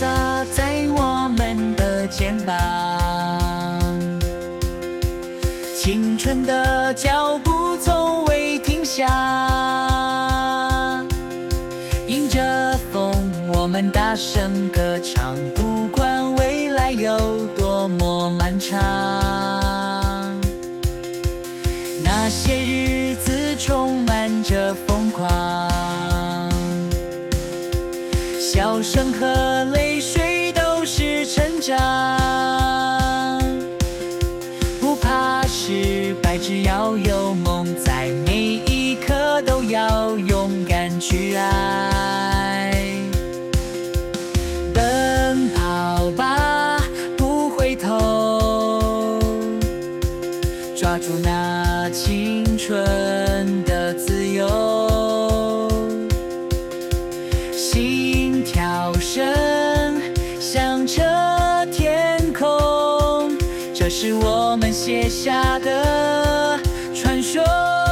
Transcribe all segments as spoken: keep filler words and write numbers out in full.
洒在我们的肩膀，青春的脚步从未停下，迎着风，我们大声歌唱，不管未来有多么漫长。那些日子充满着疯狂，笑声和泪水都是成长，不怕失败，只要有梦，在每一刻都要勇敢去爱。奔跑吧，不回头，抓住那青春的自由，心跳声响彻天空，这是我们写下的传说。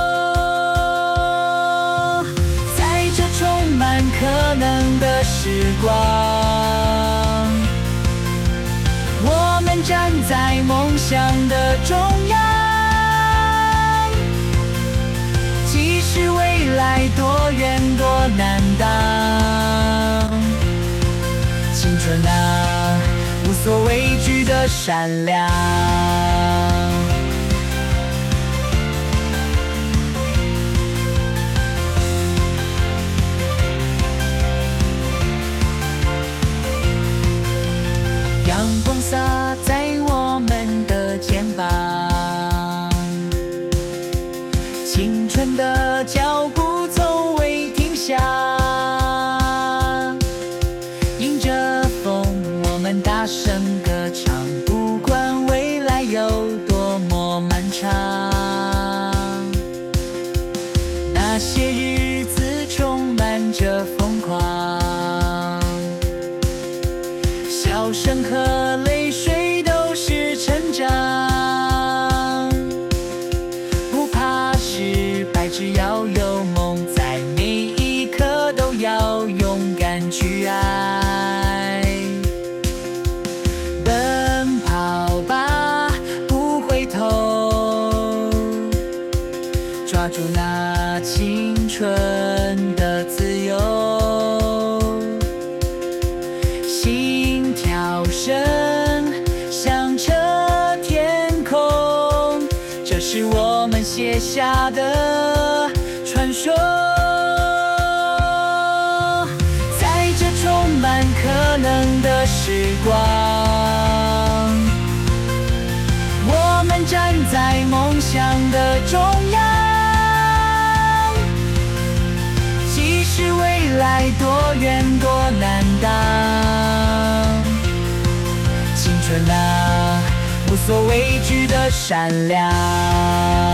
在这充满可能的时光，我们站在梦想的中央，即使未来多远多难当，青春啊，无所畏惧的闪亮。阳光洒在我们的肩膀，青春的脚步从未停下，迎着风，我们大声歌唱，不管未来有多么漫长。那些日子充满着疯狂，笑声和泪水都是成长，不怕失败，只要有梦，在每一刻都要勇敢去爱。奔跑吧，不回头，抓住那青春的自由，心跳声响彻天空，这是我们写下的传说。在这充满可能的时光，我们站在梦想的中央，即使未来多远多难当，青春啊，无所畏惧的闪亮。